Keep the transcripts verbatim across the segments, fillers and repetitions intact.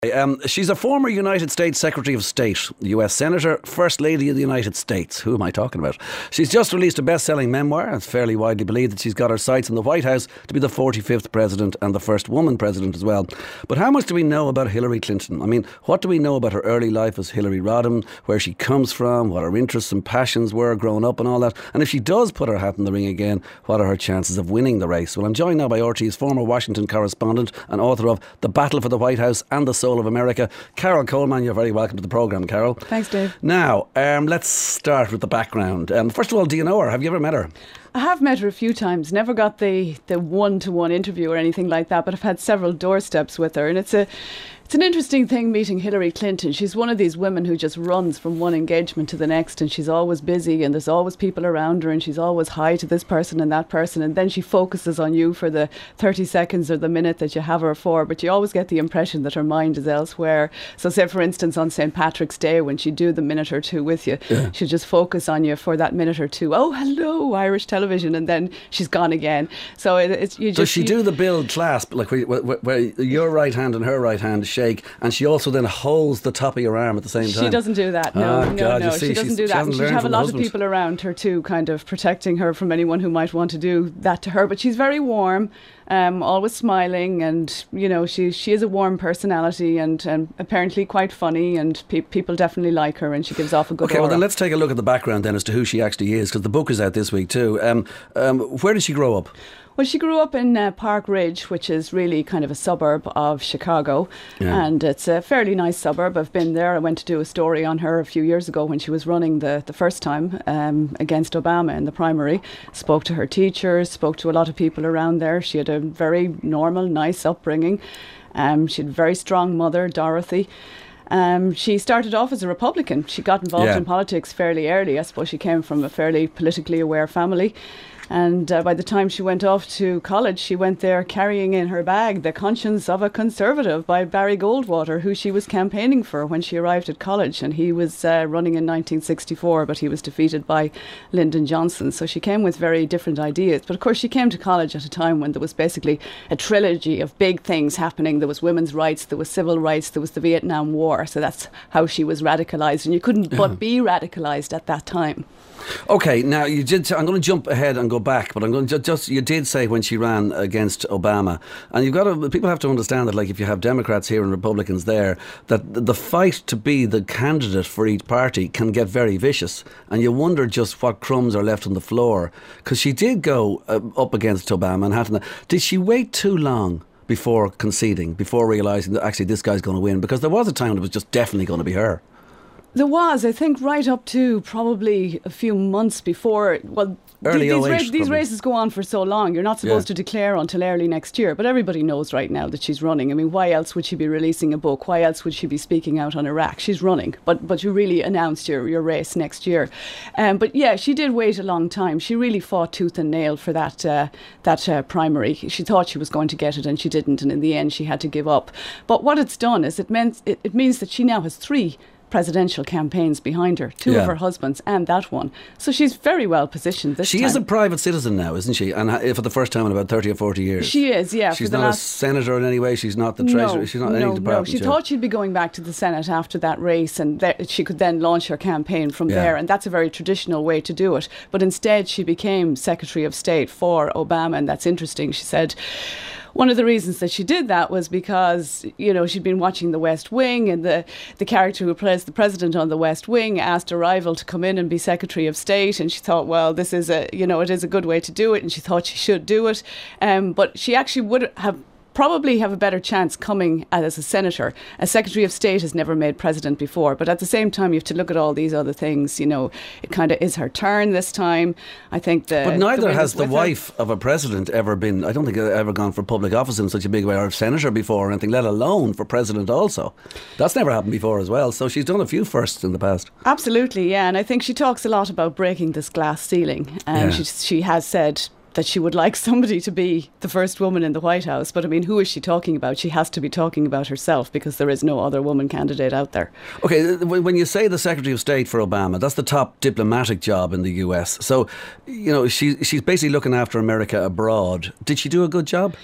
Um, she's a former United States Secretary of State, U S Senator, First Lady of the United States. Who am I talking about? She's just released a best-selling memoir. It's fairly widely believed that she's got her sights on the White House to be the forty-fifth president and the first woman president as well. But how much do we know about Hillary Clinton? I mean, what do we know about her early life as Hillary Rodham, where she comes from, what her interests and passions were growing up and all that? And if she does put her hat in the ring again, what are her chances of winning the race? Well, I'm joined now by R T É's former Washington correspondent and author of The Battle for the White House and the Soul of America, Carol Coleman. You're very welcome to the programme, Carol. Thanks, Dave. Now, um, let's start with the background. Um, first of all, do you know her? Have you ever met her? I have met her a few times. Never got the, the one-to-one interview or anything like that, but I've had several doorsteps with her. And it's a it's an interesting thing meeting Hillary Clinton. She's one of these women who just runs from one engagement to the next, and she's always busy and there's always people around her, and she's always hi to this person and that person, and then she focuses on you for the thirty seconds or the minute that you have her for, but you always get the impression that her mind is elsewhere. So say, for instance, on Saint Patrick's Day, when she'd do the minute or two with you, yeah. she'd just focus on you for that minute or two. Oh, hello, Irish television, and then she's gone again. So it, it's you just, Does she you, do the build clasp, like where, where, where your right hand and her right hand shake, and she also then holds the top of your arm at the same time? She doesn't do that. No, oh, no, God, no. see, she doesn't do she that. And she'd have a lot of people around her too, kind of protecting her from anyone who might want to do that to her. But she's very warm. Um, always smiling, and you know she she is a warm personality, and, and apparently quite funny, and pe- people definitely like her, and she gives off a good okay aura. Well, then let's take a look at the background then as to who she actually is, because the book is out this week too. um, um, where did she grow up? Well, she grew up in uh, Park Ridge, which is really kind of a suburb of Chicago, yeah. and it's a fairly nice suburb. I've been there. I went to do a story on her a few years ago when she was running the, the first time um, against Obama in the primary. Spoke to her teachers, spoke to a lot of people around there. She had a very normal, nice upbringing. Um, she had a very strong mother, Dorothy. Um, she started off as a Republican. She got involved yeah. in politics fairly early. I suppose she came from a fairly politically aware family. And uh, by the time she went off to college, she went there carrying in her bag The Conscience of a Conservative by Barry Goldwater, who she was campaigning for when she arrived at college. And he was uh, running in nineteen sixty-four, but he was defeated by Lyndon Johnson. So she came with very different ideas. But of course, she came to college at a time when there was basically a trilogy of big things happening. There was women's rights, there was civil rights, there was the Vietnam War. So that's how she was radicalised. And you couldn't yeah. but be radicalised at that time. Okay, now you did. T- I'm going to jump ahead and go back, but I'm going to ju- just. You did say when she ran against Obama, and you've got to. People have to understand that, like, if you have Democrats here and Republicans there, that the fight to be the candidate for each party can get very vicious, and you wonder just what crumbs are left on the floor, because she did go uh, up against Obama and had to. Did she wait too long before conceding, before realising that actually this guy's going to win? Because there was a time when it was just definitely going to be her. There was, I think, right up to probably a few months before. Well, early th- these, oh eight, ra- these races go on for so long. You're not supposed yeah. to declare until early next year. But everybody knows right now that she's running. I mean, why else would she be releasing a book? Why else would she be speaking out on Iraq? She's running. But but you really announced your, your race next year. Um, but yeah, she did wait a long time. She really fought tooth and nail for that uh, that uh, primary. She thought she was going to get it, and she didn't. And in the end, she had to give up. But what it's done is it meant it, it means that she now has three presidential campaigns behind her, two yeah. of her husbands and that one. So she's very well positioned this she time. She is a private citizen now, isn't she? And for the first time in about thirty or forty years. She is, yeah. She's for the not last... a senator in any way. She's not the treasurer. No, she's not no, any department. No, she thought she'd be going back to the Senate after that race, and th- she could then launch her campaign from yeah. there. And that's a very traditional way to do it. But instead, she became Secretary of State for Obama, and that's interesting. She said one of the reasons that she did that was because, you know, she'd been watching The West Wing, and the, the character who plays the president on The West Wing asked a rival to come in and be Secretary of State, and she thought, well, this is a, you know, it is a good way to do it, and she thought she should do it. Um, but she actually would have probably have a better chance coming as a senator. A Secretary of State has never made president before, but at the same time you have to look at all these other things. You know, it kind of is her turn this time. I think the But neither the has the wife her. of a president ever been, I don't think they've ever gone for public office in such a big way, or senator before or anything, let alone for president also. That's never happened before as well. So she's done a few firsts in the past. Absolutely, yeah. And I think she talks a lot about breaking this glass ceiling. Um, yeah. she, she has said that she would like somebody to be the first woman in the White House. But I mean, who is she talking about? She has to be talking about herself, because there is no other woman candidate out there. Okay, when you say the Secretary of State for Obama, that's the top diplomatic job in the U S. So, you know, she she's basically looking after America abroad. Did she do a good job?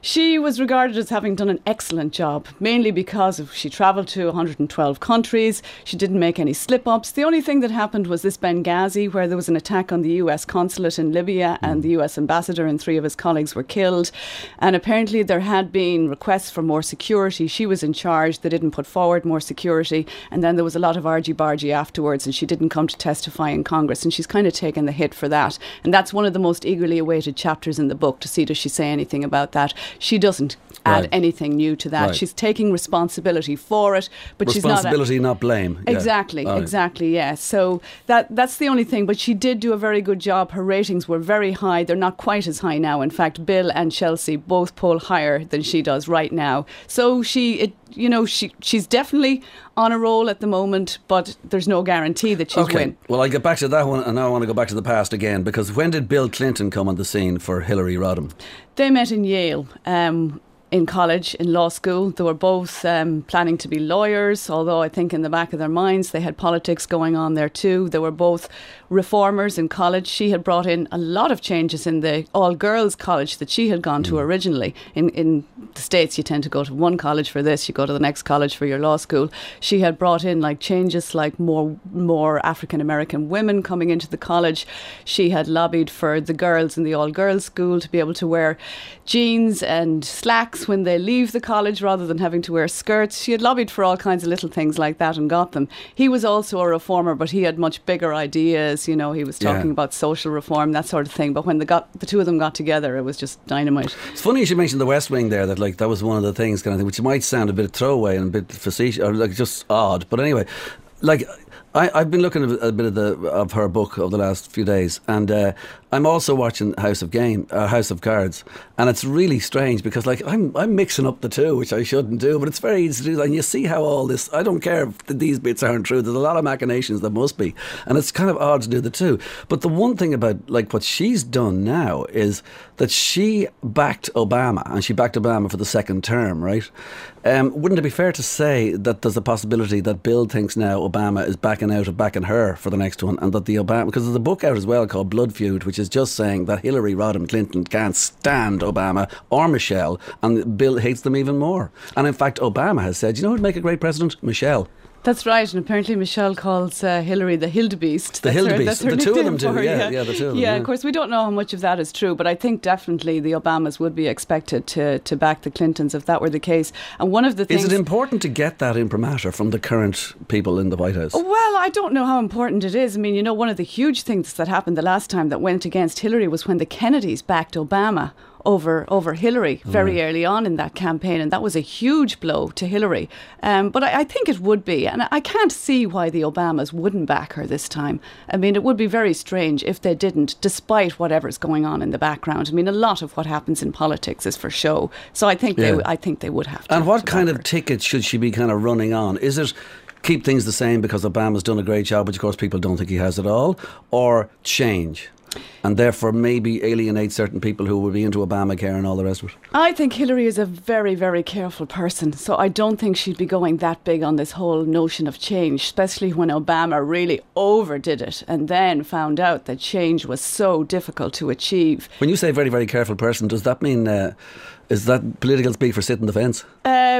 She was regarded as having done an excellent job, mainly because of, she travelled to one hundred twelve countries. She didn't make any slip-ups. The only thing that happened was this Benghazi, where there was an attack on the U S consulate in Libya, and the U S ambassador and three of his colleagues were killed. And apparently there had been requests for more security. She was in charge. They didn't put forward more security. And then there was a lot of argy-bargy afterwards, and she didn't come to testify in Congress. And she's kind of taken the hit for that. And that's one of the most eagerly awaited chapters in the book, to see does she say anything about that. She doesn't add Right. anything new to that. Right. She's taking responsibility for it, but she's not... Responsibility, not blame. Yeah. Exactly, Right. exactly, yeah. So that that's the only thing. But she did do a very good job. Her ratings were very high. They're not quite as high now. In fact, Bill and Chelsea both poll higher than she does right now. So she, it, you know, she she's definitely on a roll at the moment, but there's no guarantee that she'll Okay. win. Well, I'll get back to that one, and now I want to go back to the past again, because when did Bill Clinton come on the scene for Hillary Rodham? They met in Yale. Um, in college, in law school. They were both um, planning to be lawyers, although I think in the back of their minds they had politics going on there too. They were both reformers in college. She had brought in a lot of changes in the all-girls college that she had gone to originally. In, in the States, you tend to go to one college for this, you go to the next college for your law school. She had brought in like changes like more, more African-American women coming into the college. She had lobbied for the girls in the all-girls school to be able to wear jeans and slacks when they leave the college rather than having to wear skirts. She had lobbied for all kinds of little things like that and got them. He was also a reformer, but he had much bigger ideas. You know, he was talking Yeah. about social reform, that sort of thing. But when the got the two of them got together, it was just dynamite. It's funny you should mention the West Wing there, that like that was one of the things kind of thing, which might sound a bit throwaway and a bit facetious or like just odd. But anyway, like I, I've been looking at a bit of the of her book over the last few days, and uh, I'm also watching House of Game, uh, House of Cards, and it's really strange because like I'm I'm mixing up the two, which I shouldn't do, but it's very easy to do. And you see how all this, I don't care if these bits aren't true. There's a lot of machinations that must be, and it's kind of odd to do the two. But the one thing about like what she's done now is that she backed Obama, and she backed Obama for the second term, right? Um, wouldn't it be fair to say that there's a possibility that Bill thinks now Obama is backing out of backing her for the next one, and that the Obama, because there's a book out as well called Blood Feud, which is just saying that Hillary Rodham Clinton can't stand Obama or Michelle, and Bill hates them even more. And in fact, Obama has said, you know who would make a great president? Michelle. That's right, and apparently Michelle calls uh, Hillary the Hildebeest. The That's her- Hildebeest. that's her The two of them nickname do, for her, yeah, yeah, the two of them, Yeah, yeah. of course, we don't know how much of that is true, but I think definitely the Obamas would be expected to, to back the Clintons if that were the case. And one of the things... Is it important to get that imprimatur from the current people in the White House? Well, I don't know how important it is. I mean, you know, one of the huge things that happened the last time that went against Hillary was when the Kennedys backed Obama over over Hillary very early on in that campaign, and that was a huge blow to Hillary. Um, but I, I think it would be, and I can't see why the Obamas wouldn't back her this time. I mean, it would be very strange if they didn't, despite whatever's going on in the background. I mean, a lot of what happens in politics is for show, so I think Yeah. they I think they would have to. And what to kind back of her. ticket should she be kind of running on? Is it keep things the same because Obama's done a great job, which of course people don't think he has at all, or change? And therefore maybe alienate certain people who will be into Obamacare and all the rest of it. I think Hillary is a very, very careful person, so I don't think she'd be going that big on this whole notion of change, especially when Obama really overdid it and then found out that change was so difficult to achieve. When you say very, very careful person, does that mean, uh, is that political speak for sitting the fence? Uh,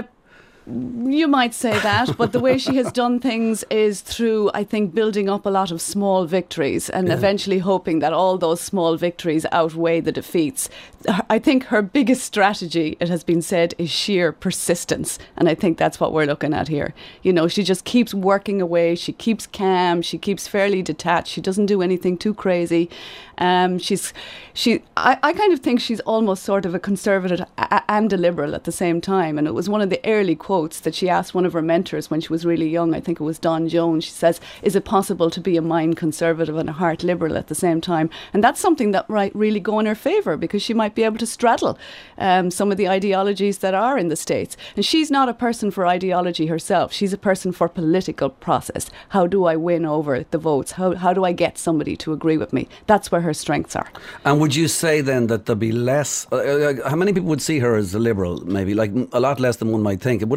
You might say that, but the way she has done things is through, I think, building up a lot of small victories and Yeah. eventually hoping that all those small victories outweigh the defeats. I think her biggest strategy, it has been said, is sheer persistence. And I think that's what we're looking at here. You know, she just keeps working away. She keeps calm. She keeps fairly detached. She doesn't do anything too crazy. Um, she's, she. I, I kind of think she's almost sort of a conservative a- and a liberal at the same time. And it was one of the early quotes that she asked one of her mentors when she was really young. I think it was Don Jones. She says, "Is it possible to be a mind conservative and a heart liberal at the same time?" And that's something that might really go in her favour, because she might be able to straddle um, some of the ideologies that are in the States. And she's not a person for ideology herself. She's a person for political process. How do I win over the votes? How how do I get somebody to agree with me? That's where her strengths are. And would you say then that there'll be less, uh, uh, how many people would see her as a liberal, maybe? Like a lot less than one might think. It wouldn't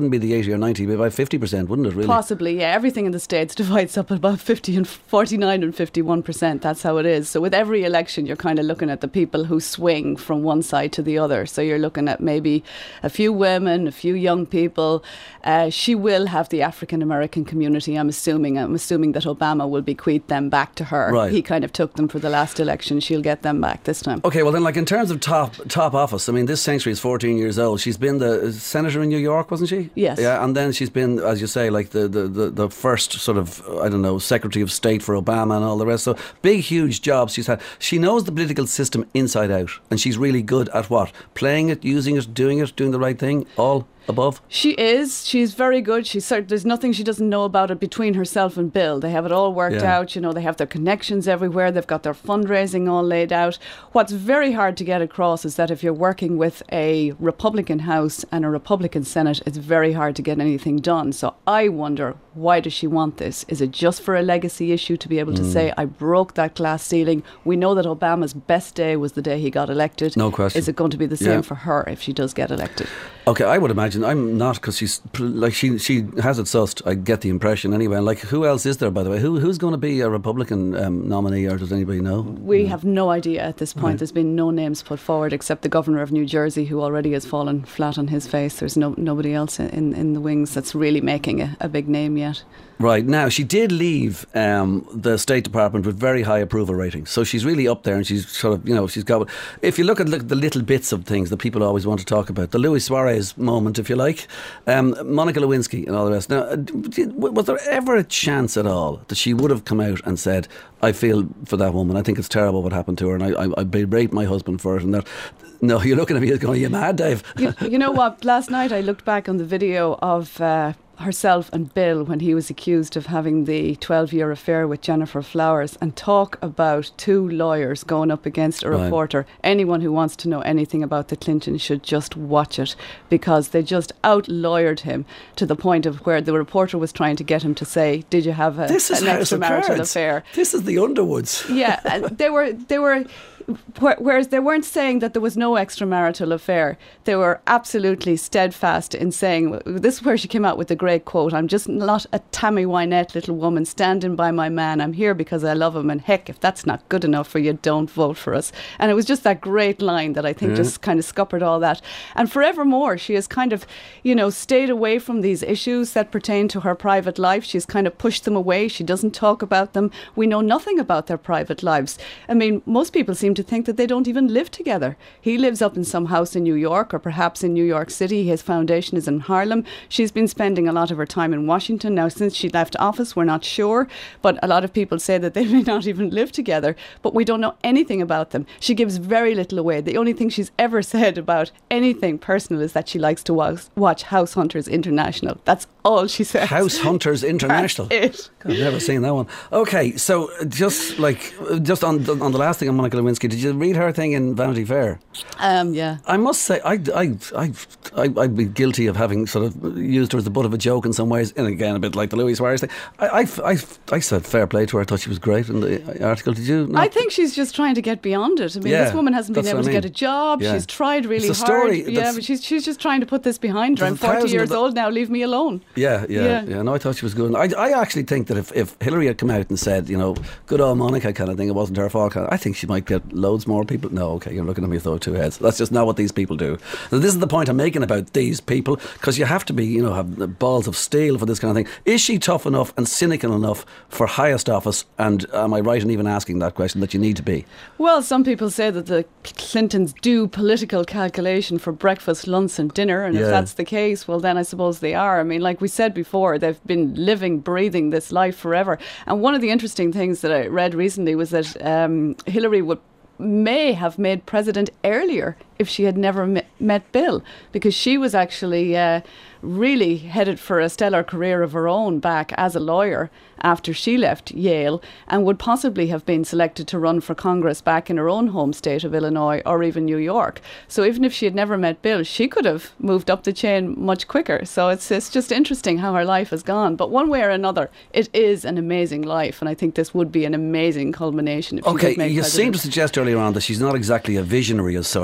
wouldn't be the eighty or ninety, but by fifty percent, wouldn't it, really? Possibly, yeah. Everything in the States divides up at about fifty and forty-nine and fifty-one percent. That's how it is. So with every election, you're kind of looking at the people who swing from one side to the other. So you're looking at maybe a few women, a few young people. Uh, she will have the African American community, I'm assuming. I'm assuming that Obama will bequeath them back to her. Right. He kind of took them for the last election. She'll get them back this time. Okay, well then, like in terms of top top office, I mean, this century is fourteen years old. She's been the senator in New York, wasn't she? Yes. Yeah, and then she's been, as you say, like the, the, the, the first sort of, I don't know, Secretary of State for Obama and all the rest. So big, huge jobs she's had. She knows the political system inside out, and she's really good at what? Playing it, using it, doing it, doing the right thing, all above? She is. She's very good. She's cert- There's nothing she doesn't know about it between herself and Bill. They have it all worked Yeah. out. You know, they have their connections everywhere. They've got their fundraising all laid out. What's very hard to get across is that if you're working with a Republican House and a Republican Senate, it's very hard to get anything done. So I wonder, why does she want this? Is it just for a legacy issue to be able to say, I broke that glass ceiling? We know that Obama's best day was the day he got elected. No question. Is it going to be the same Yeah. for her if she does get elected? Okay, I would imagine. I'm not, because she's like she she has it sussed. I get the impression anyway. And like, who else is there, by the way? Who who's going to be a Republican um, nominee, or does anybody know? We have no idea at this point. Right. There's been no names put forward except the governor of New Jersey, who already has fallen flat on his face. There's no nobody else in, in the wings that's really making a, a big name yet. Right, now she did leave um, the State Department with very high approval ratings, so she's really up there, and she's sort of, you know, she's got, if you look at look, the little bits of things that people always want to talk about, the Luis Suarez moment, if you like, um, Monica Lewinsky and all the rest. Now, did, was there ever a chance at all that she would have come out and said, I feel for that woman, I think it's terrible what happened to her, and I, I, I berate my husband for it, and that? No, you're looking at me going, you mad, Dave? You, you know what? Last night I looked back on the video of uh, herself and Bill when he was accused of having the twelve-year affair with Jennifer Flowers, and talk about two lawyers going up against a Right. reporter. Anyone who wants to know anything about the Clintons should just watch it, because they just out-lawyered him to the point of where the reporter was trying to get him to say, did you have a, This is an House of extramarital Cards. affair? This is the Underwoods. Yeah, and they were they were wh- whereas they weren't saying that there was no extramarital affair. They were absolutely steadfast in saying, this is where she came out with the great quote, I'm just not a Tammy Wynette little woman standing by my man. I'm here because I love him, and heck, if that's not good enough for you, don't vote for us. And it was just that great line that I think Yeah. just kind of scuppered all that. And forevermore, she has kind of, you know, stayed away from these issues that pertain to her private life. She's kind of pushed them away. She doesn't talk about them. We know nothing about their private lives. I mean, most people seem to think that they don't even live together. He lives up in some house in New York, or perhaps in New York City. His foundation is in Harlem. She's been spending a lot of her time in Washington. Now, since she left office, we're not sure, but a lot of people say that they may not even live together, but we don't know anything about them. She gives very little away. The only thing she's ever said about anything personal is that she likes to watch, watch House Hunters International. That's all she says. House Hunters International. That's it. God, I've never seen that one. Okay, so uh, just like uh, just on the, on the last thing on Monica Lewinsky, did you read her thing in Vanity Fair? Um, yeah. I must say, I, I, I, I, I'd be guilty of having sort of used her as the butt of a joke in some ways, and again, a bit like the Louis Suarez thing. I, I, I, I said fair play to her. I thought she was great in the article. Did you? Not? I think she's just trying to get beyond it. I mean, Yeah, this woman hasn't been that's able what to I mean. get a job. Yeah. She's tried really It's a hard. story Yeah, that's- but she's she's just trying to put this behind her. I'm There's a forty thousand years of the- old now. Leave me alone. Yeah, yeah, yeah, Yeah. No, I thought she was good. I, I actually think that if, if Hillary had come out and said, you know, good old Monica kind of thing, it wasn't her fault, kind of, I think she might get loads more people. No, okay, you're looking at me with those two heads. That's just not what these people do. So this is the point I'm making about these people, because you have to be, you know, have the balls of steel for this kind of thing. Is she tough enough and cynical enough for highest office? And am I right in even asking that question, that you need to be? Well, some people say that the Clintons do political calculation for breakfast, lunch and dinner, and Yeah. if that's the case, well then I suppose they are. I mean, like we said before, they've been living, breathing this life forever. And one of the interesting things that I read recently was that um, Hillary would may have made president earlier if she had never me- met Bill, because she was actually uh, really headed for a stellar career of her own back as a lawyer after she left Yale, and would possibly have been selected to run for Congress back in her own home state of Illinois or even New York. So even if she had never met Bill, she could have moved up the chain much quicker. So it's, it's just interesting how her life has gone. But one way or another, it is an amazing life, and I think this would be an amazing culmination if she Okay, was made you president. seem to suggest earlier on that she's not exactly a visionary as such. Now, you don't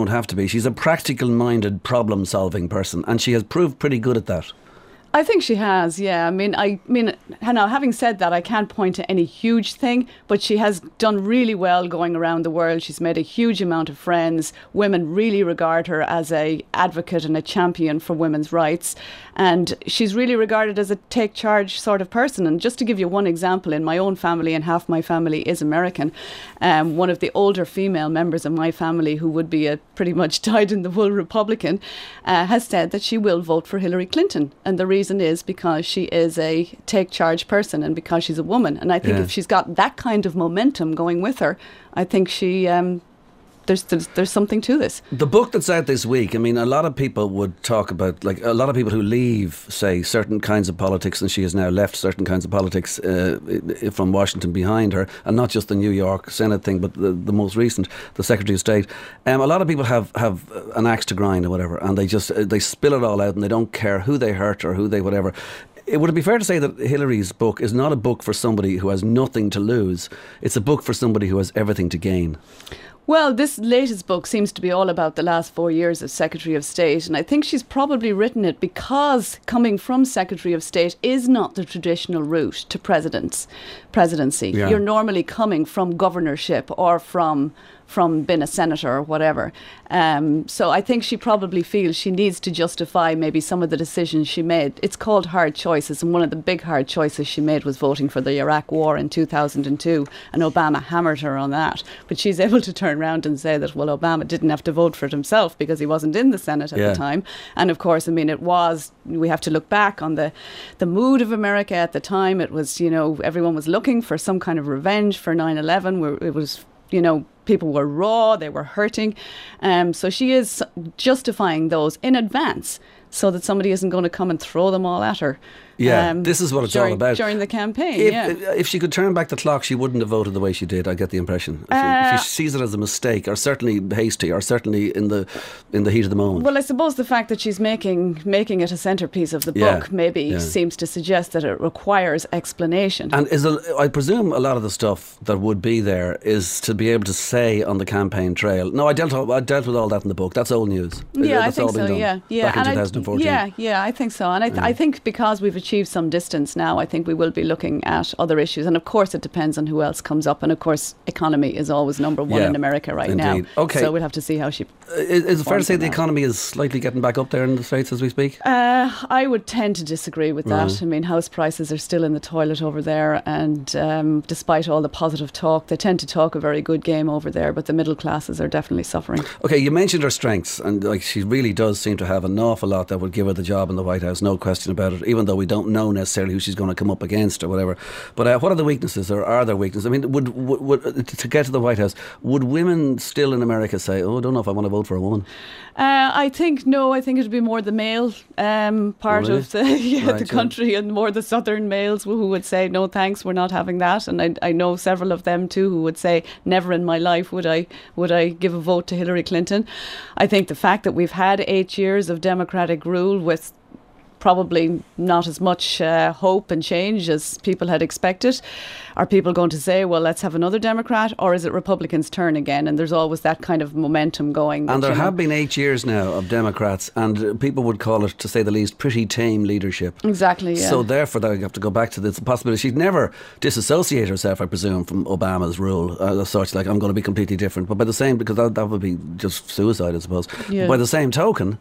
don't have to be. She's a practical-minded, problem-solving person, and she has proved pretty good at that. I think she has, yeah. I mean, I mean, now having said that, I can't point to any huge thing, but she has done really well going around the world. She's made a huge amount of friends. Women really regard her as a advocate and a champion for women's rights, and she's really regarded as a take charge sort of person. And just to give you one example, in my own family, and half my family is American, um, one of the older female members of my family, who would be a pretty much dyed-in-the-wool Republican, uh, has said that she will vote for Hillary Clinton, and the reason is because she is a take charge person and because she's a woman. And I think yeah. if she's got that kind of momentum going with her, I think she um, there's, there's there's something to this. The book that's out this week, I mean, a lot of people would talk about, like, a lot of people who leave, say, certain kinds of politics, and she has now left certain kinds of politics uh, from Washington behind her, and not just the New York Senate thing, but the, the most recent, the Secretary of State. Um, a lot of people have, have an axe to grind or whatever, and they just they spill it all out, and they don't care who they hurt or who they whatever. It would it be fair to say that Hillary's book is not a book for somebody who has nothing to lose? It's a book for somebody who has everything to gain. Well, this latest book seems to be all about the last four years as Secretary of State, and I think she's probably written it because coming from Secretary of State is not the traditional route to president's presidency. Yeah. You're normally coming from governorship or from from being a senator or whatever. Um, so I think she probably feels she needs to justify maybe some of the decisions she made. It's called hard choices, and one of the big hard choices she made was voting for the Iraq war in two thousand two, and Obama hammered her on that. But she's able to turn around and say that, well, Obama didn't have to vote for it himself because he wasn't in the Senate at yeah. the time. And of course, I mean, it was, we have to look back on the, the mood of America at the time. It was, you know, everyone was looking for some kind of revenge for nine eleven, where it was, you know, people were raw, they were hurting. Um, so she is justifying those in advance so that somebody isn't going to come and throw them all at her. Yeah, um, this is what it's during, all about. During the campaign, if, yeah. If she could turn back the clock, she wouldn't have voted the way she did, I get the impression. If, uh, she, if she sees it as a mistake, or certainly hasty, or certainly in the in the heat of the moment. Well, I suppose the fact that she's making making it a centrepiece of the yeah, book maybe yeah. seems to suggest that it requires explanation. And is a, I presume a lot of the stuff that would be there is to be able to say on the campaign trail. No, I dealt I dealt with all that in the book. That's old news. Yeah, That's I think all been so. done Yeah, yeah. back in and twenty fourteen. I, yeah, yeah, I think so. And I, th- yeah. I think because we've achieved some distance now, I think we will be looking at other issues. And of course, it depends on who else comes up. And of course, economy is always number one yeah, in America right indeed. now. Okay. So we'll have to see how she. Uh, is, is it fair to say the now. economy is slightly getting back up there in the States as we speak? Uh, I would tend to disagree with that. Right. I mean, house prices are still in the toilet over there. And um, despite all the positive talk, they tend to talk a very good game over there. But the middle classes are definitely suffering. Okay, you mentioned her strengths. And like she really does seem to have an awful lot that would give her the job in the White House. No question about it. Even though we don't know necessarily who she's going to come up against or whatever. But uh, what are the weaknesses, or are there weaknesses? I mean, would, would, would to get to the White House, would women still in America say, oh, I don't know if I want to vote for a woman? Uh, I think, no, I think it would be more the male um, part really? of the, yeah, right, the country, yeah. and more the southern males who would say, no thanks, we're not having that. And I, I know several of them too who would say, never in my life would I would I give a vote to Hillary Clinton. I think the fact that we've had eight years of democratic rule with probably not as much uh, hope and change as people had expected. Are people going to say, well, let's have another Democrat, or is it Republicans' turn again? And there's always that kind of momentum going. And that, there you know, have been eight years now of Democrats, and uh, people would call it, to say the least, pretty tame leadership. Exactly, yeah. So therefore, they have to go back to this possibility. She'd never disassociate herself, I presume, from Obama's rule. Uh, such like, I'm going to be completely different. But by the same, because that, that would be just suicide, I suppose. Yeah. By the same token,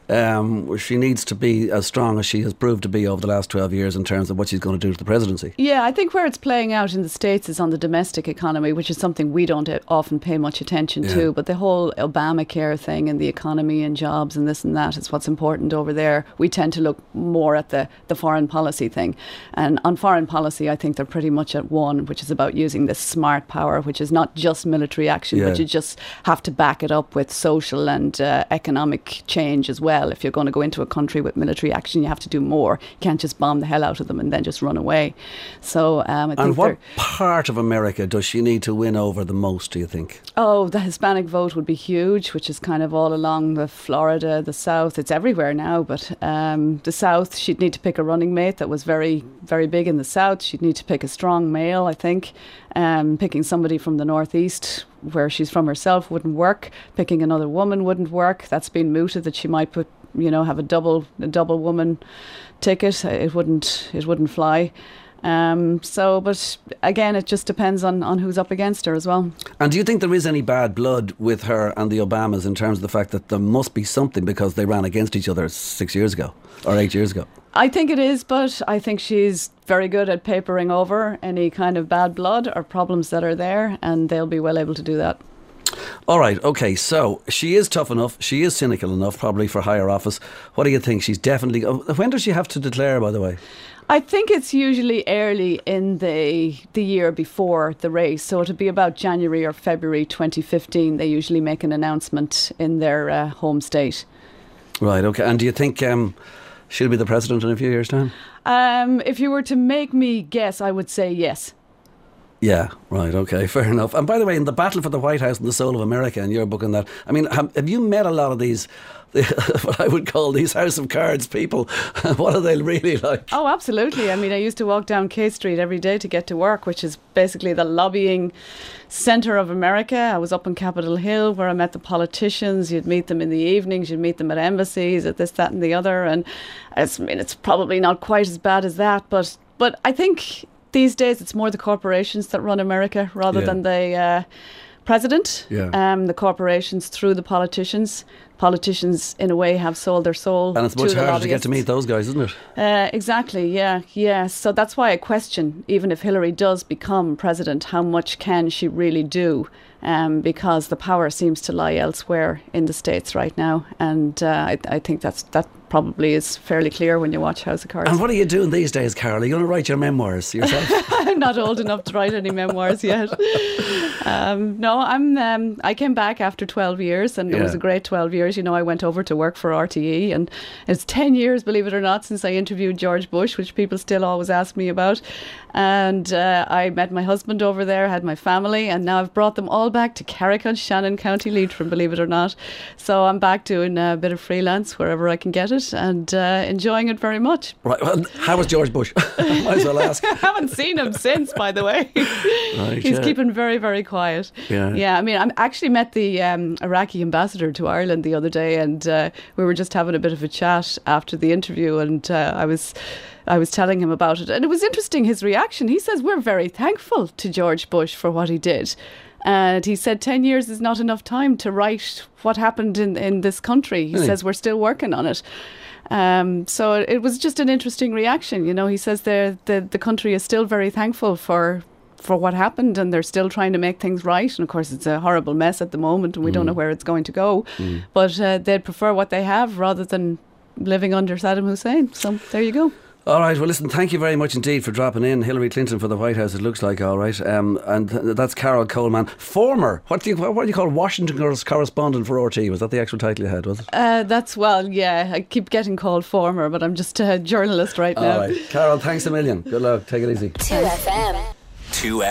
Um, she needs to be as strong as she has proved to be over the last twelve years in terms of what she's going to do to the presidency. Yeah, I think where it's playing out in the States is on the domestic economy, which is something we don't often pay much attention yeah. to. But the whole Obamacare thing and the economy and jobs and this and that is what's important over there. We tend to look more at the, the foreign policy thing. And on foreign policy, I think they're pretty much at one, which is about using this smart power, which is not just military action, yeah. but you just have to back it up with social and uh, economic change as well. If you're going to go into a country with military action, you have to do more. You can't just bomb the hell out of them and then just run away. So um, I think And what part of America does she need to win over the most, do you think? Oh, the Hispanic vote would be huge, which is kind of all along the Florida, the South. It's everywhere now, but um, the South, she'd need to pick a running mate that was very, very big in the South. She'd need to pick a strong male, I think. Um, picking somebody from the Northeast where she's from herself wouldn't work. Picking another woman wouldn't work. That's been mooted that she might put, you know, have a double a double woman ticket. It wouldn't it wouldn't fly. Um, so, but again, it just depends on, on who's up against her as well. And do you think there is any bad blood with her and the Obamas in terms of the fact that there must be something because they ran against each other six years ago or eight years ago? I think it is, but I think she's very good at papering over any kind of bad blood or problems that are there, and they'll be well able to do that. All right, okay, so she is tough enough, she is cynical enough probably for higher office. What do you think? She's definitely... When does she have to declare, by the way? I think it's usually early in the the year before the race, so it'll be about January or February twenty fifteen. They usually make an announcement in their uh, home state. Right, okay. And do you think um, she'll be the president in a few years' time? Um, if you were to make me guess, I would say yes. Yeah, right, okay, fair enough. And by the way, in the battle for the White House and the soul of America, and your book on that, I mean, have, have you met a lot of these, what I would call these House of Cards people? What are they really like? Oh, absolutely. I mean, I used to walk down K Street every day to get to work, which is basically the lobbying centre of America. I was up on Capitol Hill where I met the politicians. You'd meet them in the evenings, you'd meet them at embassies, at this, that and the other. And it's, I mean, it's probably not quite as bad as that, but but I think... These days, it's more the corporations that run America rather yeah. than the uh, president. Yeah. Um, the corporations through the politicians. Politicians, in a way, have sold their soul. And it's much to harder to get to meet those guys, isn't it? Uh, exactly, yeah, yeah. So that's why I question, even if Hillary does become president, how much can she really do? Um, because the power seems to lie elsewhere in the States right now. And uh, I, I think that's that probably is fairly clear when you watch House of Cards. And what are you doing these days, Carol? Are you going to write your memoirs yourself? I'm not old enough to write any memoirs yet. Um, no, I'm. Um, I came back after twelve years, and yeah. it was a great twelve years. You know, I went over to work for R T E, and it's ten years, believe it or not, since I interviewed George Bush, which people still always ask me about. And uh, I met my husband over there, had my family, and now I've brought them all back to Carrick, Shannon, County Leitrim, believe it or not. So I'm back doing a bit of freelance wherever I can get it, and uh, enjoying it very much. Right. Well, how was George Bush? Might as well ask. I haven't seen him since, by the way. Right, He's yeah. keeping very, very quiet. Yeah. Yeah. I mean, I actually met the um, Iraqi ambassador to Ireland the other day, and uh, we were just having a bit of a chat after the interview, and uh, I was. I was telling him about it, and it was interesting, his reaction. He says, we're very thankful to George Bush for what he did. And he said ten years is not enough time to write what happened in, in this country. He really? says we're still working on it. Um, so it, it was just an interesting reaction. You know, he says the the country is still very thankful for for what happened, and they're still trying to make things right. And of course, it's a horrible mess at the moment, and we mm. don't know where it's going to go. Mm. But uh, they'd prefer what they have rather than living under Saddam Hussein. So there you go. All right, well listen, thank you very much indeed for dropping in. Hillary Clinton for the White House, it looks like, all right. Um, and th- that's Carol Coleman, former, what do you what do you call Washington correspondent for R T E? Was that the actual title you had, was it? Uh, that's, well, yeah, I keep getting called former, but I'm just a journalist right now. All right, Carol, thanks a million. Good luck, take it easy. two F M. two